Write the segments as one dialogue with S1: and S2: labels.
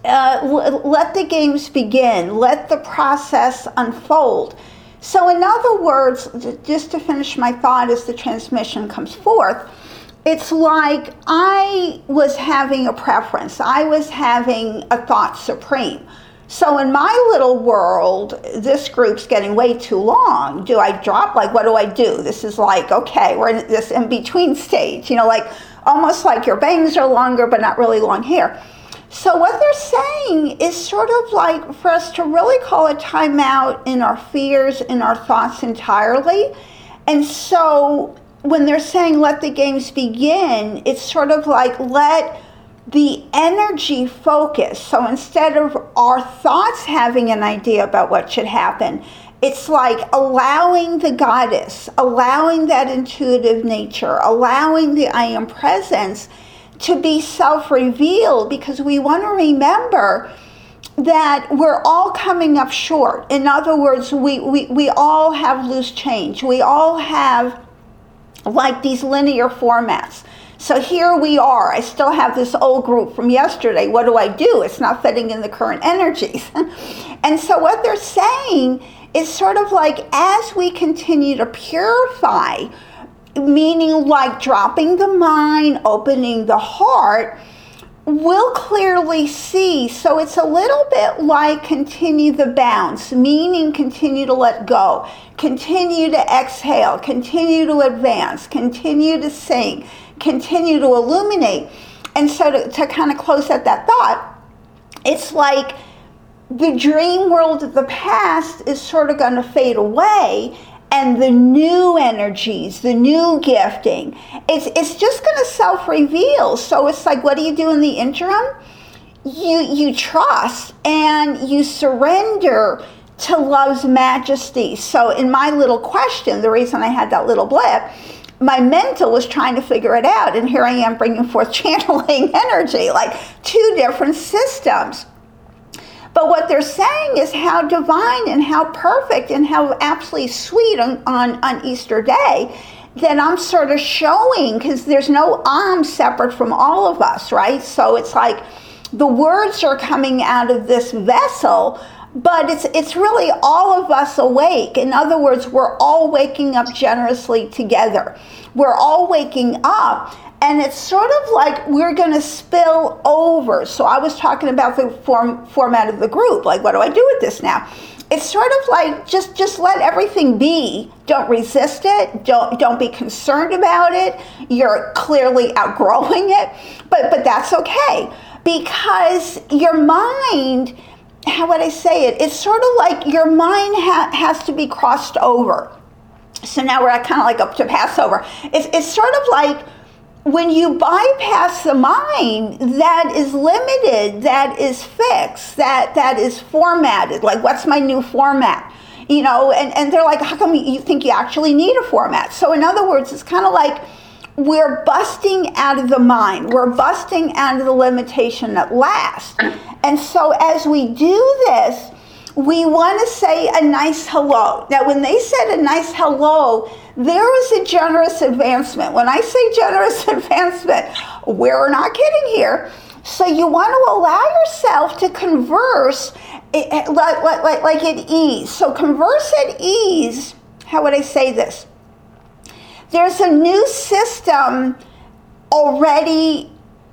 S1: let the games begin. Let the process unfold. So in other words, just to finish my thought as the transmission comes forth, it's like I was having a preference. I was having a thought supreme. So in my little world, this group's getting way too long. Do I drop? Like, what do I do? This is like, okay, we're in this in-between stage, like almost like your bangs are longer, but not really long hair. So what they're saying is sort of like for us to really call a timeout in our fears, in our thoughts entirely. And so when they're saying let the games begin, it's sort of like let the energy focus. So instead of our thoughts having an idea about what should happen, it's like allowing the goddess, allowing that intuitive nature, allowing the I am presence to be self-revealed, because we want to remember that we're all coming up short. In other words, we all have loose change. We all have like these linear formats. So here we are. I still have this old group from yesterday. What do I do? It's not fitting in the current energies. And so what they're saying is sort of like as we continue to purify, meaning like dropping the mind, opening the heart, we'll clearly see. So it's a little bit like continue the bounce, meaning continue to let go, continue to exhale, continue to advance, continue to sing, continue to illuminate. And so to kind of close at that thought, it's like the dream world of the past is sort of going to fade away, and the new energies, the new gifting, it's just going to self-reveal. So it's like, what do you do in the interim? You trust and you surrender to love's majesty. So in my little question, the reason I had that little blip, my mental was trying to figure it out, and here I am bringing forth channeling energy, like two different systems. But what they're saying is how divine and how perfect and how absolutely sweet on Easter Day that I'm sort of showing, because there's no I'm separate from all of us, right? So it's like the words are coming out of this vessel, but it's really all of us awake. In other words, we're all waking up generously together. We're all waking up. And it's sort of like we're going to spill over. So I was talking about the format of the group. Like, what do I do with this now? It's sort of like just let everything be. Don't resist it. Don't be concerned about it. You're clearly outgrowing it. But that's okay. Because your mind, how would I say it? It's sort of like your mind has to be crossed over. So now we're kind of like up to Passover. It's sort of like, when you bypass the mind that is limited, that is fixed, that is formatted, like what's my new format? And they're like, how come you think you actually need a format? So in other words, it's kind of like we're busting out of the mind. We're busting out of the limitation at last. And so as we do this, we want to say a nice hello. Now, when they said a nice hello, there was a generous advancement. When I say generous advancement, we're not kidding here. So you want to allow yourself to converse like at ease. So converse at ease, how would I say this? There's a new system already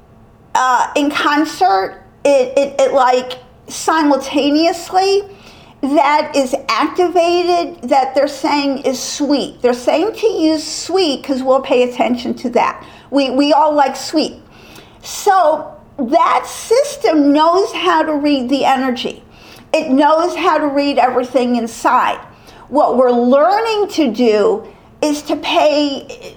S1: in concert, it like simultaneously, that is activated, that they're saying is sweet. They're saying to use sweet because we'll pay attention to that. We all like sweet. So that system knows how to read the energy. It knows how to read everything inside. What we're learning to do is to pay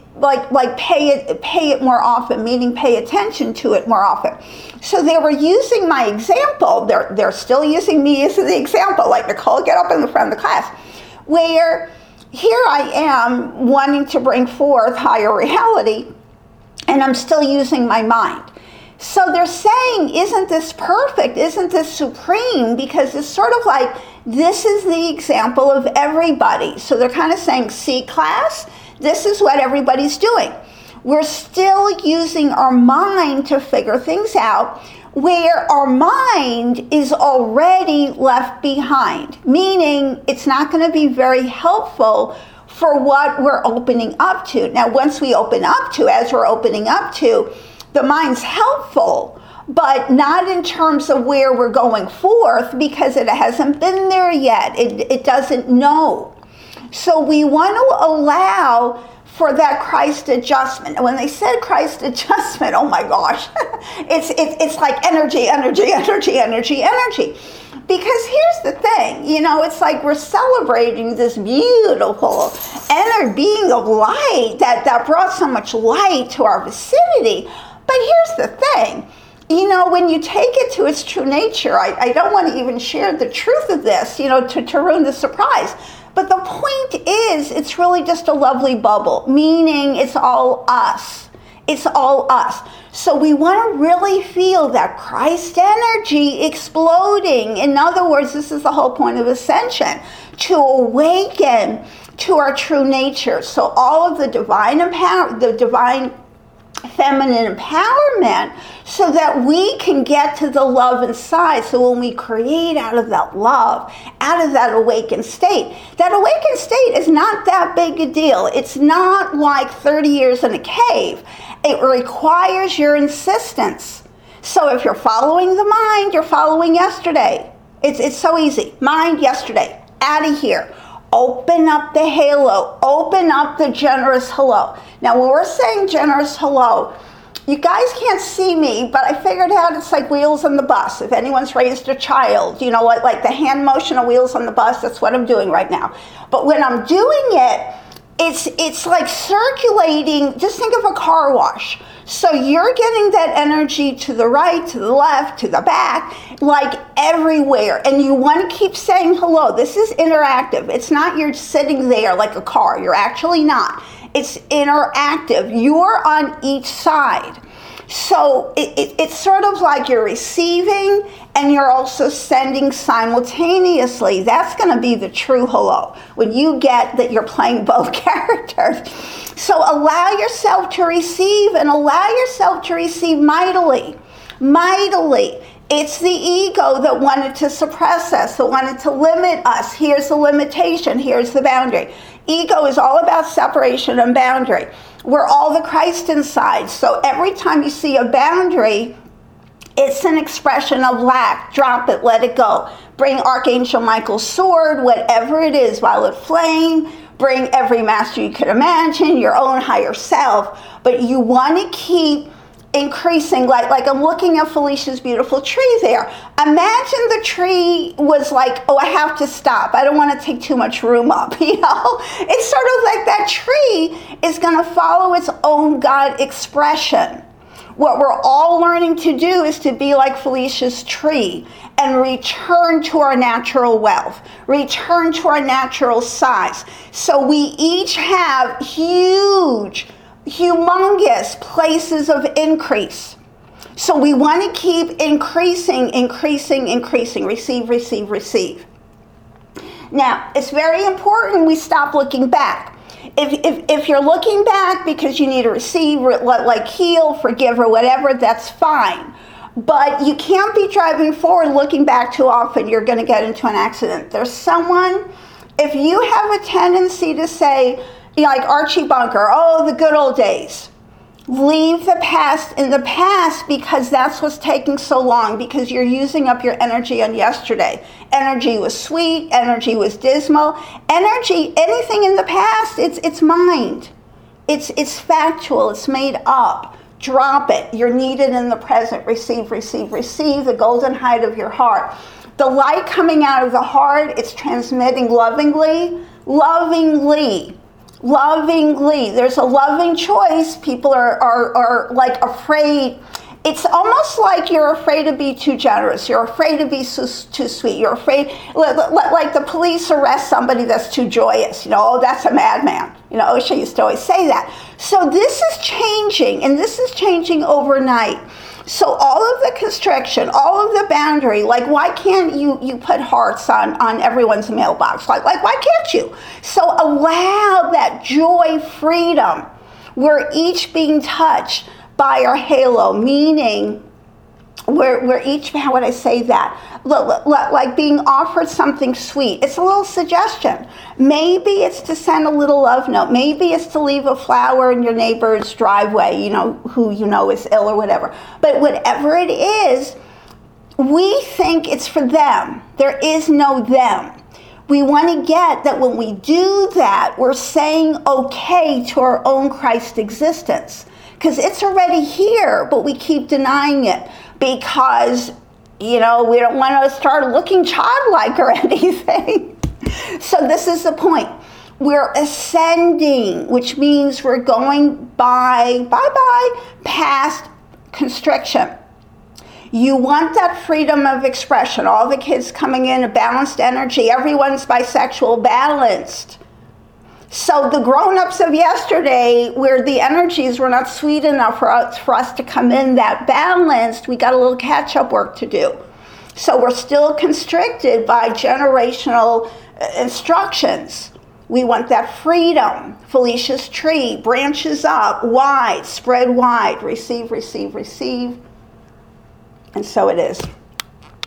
S1: it more often, meaning pay attention to it more often. So they were using my example. They're still using me as the example, like, Nicole, get up in the front of the class, where here I am wanting to bring forth higher reality, and I'm still using my mind. So they're saying, isn't this perfect? Isn't this supreme? Because it's sort of like, this is the example of everybody. So they're kind of saying, see, class, this is what everybody's doing. We're still using our mind to figure things out. where our mind is already left behind, meaning it's not going to be very helpful for what we're opening up to. Now, once we open up to, as we're opening up to, the mind's helpful, but not in terms of where we're going forth, because it hasn't been there yet. It doesn't know. So we want to allow for that Christ adjustment. And when they said Christ adjustment, oh my gosh, it's like energy. Because here's the thing, it's like we're celebrating this beautiful inner being of light that brought so much light to our vicinity. But here's the thing, when you take it to its true nature, I don't want to even share the truth of this, to ruin the surprise. But the point is, it's really just a lovely bubble, meaning it's all us. It's all us. So we want to really feel that Christ energy exploding. In other words, this is the whole point of ascension, to awaken to our true nature. So all of the divine feminine empowerment, so that we can get to the love inside. So when we create out of that love, out of that awakened state is not that big a deal. It's not like 30 years in a cave. It requires your insistence. So if you're following the mind, you're following yesterday. It's so easy. Mind, yesterday. Out of here. Open up the halo. Open up the generous hello. Now, when we're saying generous hello, you guys can't see me, but I figured out it's like wheels on the bus. If anyone's raised a child, like the hand motion of wheels on the bus, that's what I'm doing right now. But when I'm doing it, it's like circulating. Just think of a car wash. So you're getting that energy to the right, to the left, to the back, like everywhere. And you want to keep saying hello. This is interactive. It's not you're sitting there like a car. You're actually not. It's interactive. You're on each side. So it's sort of like you're receiving and you're also sending simultaneously. That's going to be the true hello, when you get that you're playing both characters. So allow yourself to receive, and allow yourself to receive mightily. Mightily. It's the ego that wanted to suppress us, that wanted to limit us. Here's the limitation. Here's the boundary. Ego is all about separation and boundary. We're all the Christ inside. So every time you see a boundary, it's an expression of lack. Drop it, let it go. Bring Archangel Michael's sword, whatever it is, violet flame. Bring every master you could imagine, your own higher self. But you want to keep increasing, like I'm looking at Felicia's beautiful tree there. Imagine the tree was like, oh, I have to stop. I don't want to take too much room up, It's sort of like that tree is going to follow its own God expression. What we're all learning to do is to be like Felicia's tree and return to our natural wealth, return to our natural size. So we each have humongous places of increase. So we want to keep increasing. Receive. Now, it's very important we stop looking back. If you're looking back because you need to receive, like heal, forgive, or whatever, that's fine. But you can't be driving forward looking back too often. You're going to get into an accident. There's someone, if you have a tendency to say, like Archie Bunker, oh, the good old days. Leave the past in the past, because that's what's taking so long, because you're using up your energy on yesterday. Energy was sweet, energy was dismal. Energy, anything in the past, it's mind. It's factual, it's made up. Drop it. You're needed in the present. Receive the golden height of your heart. The light coming out of the heart, it's transmitting lovingly. There's a loving choice. People are like afraid. It's almost like you're afraid to be too generous. You're afraid to be too sweet. You're afraid, like the police arrest somebody that's too joyous. Oh, that's a madman. Osha used to always say that. So this is changing, and this is changing overnight. So all of the constriction, all of the boundary, like why can't you put hearts on everyone's mailbox? Like why can't you? So allow that joy, freedom. We're each being touched by our halo, meaning we're each, how would I say that? Like being offered something sweet. It's a little suggestion. Maybe it's to send a little love note. Maybe it's to leave a flower in your neighbor's driveway, who is ill or whatever. But whatever it is, we think it's for them. There is no them. We want to get that when we do that, we're saying okay to our own Christ existence. Because it's already here, but we keep denying it because, we don't want to start looking childlike or anything. So this is the point. We're ascending, which means we're going past constriction. You want that freedom of expression. All the kids coming in, a balanced energy. Everyone's bisexual, balanced. So the grown-ups of yesterday, where the energies were not sweet enough for us to come in that balanced, we got a little catch-up work to do. So we're still constricted by generational instructions. We want that freedom. Felicia's tree, branches up, wide, spread wide, receive, receive, receive. And so it is.